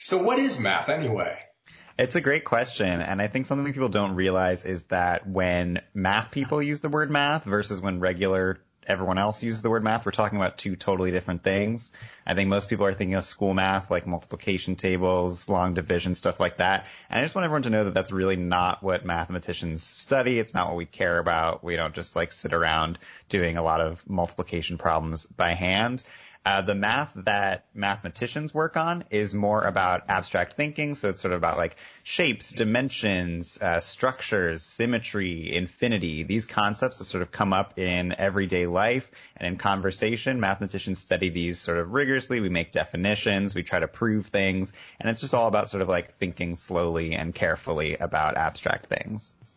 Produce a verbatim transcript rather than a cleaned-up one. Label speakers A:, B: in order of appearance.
A: So what is math anyway?
B: It's a great question, and I think something people don't realize is that when math people use the word math versus when regular everyone else uses the word math, we're talking about two totally different things. I think most people are thinking of school math, like multiplication tables, long division, stuff like that. And I just want everyone to know that that's really not what mathematicians study. It's not what we care about. We don't just like sit around doing a lot of multiplication problems by hand. Uh, the math that mathematicians work on is more about abstract thinking. So it's sort of about like shapes, dimensions, uh, structures, symmetry, infinity. These concepts that sort of come up in everyday life and in conversation. Mathematicians study these sort of rigorously. We make definitions. We try to prove things. And it's just all about sort of like thinking slowly and carefully about abstract things.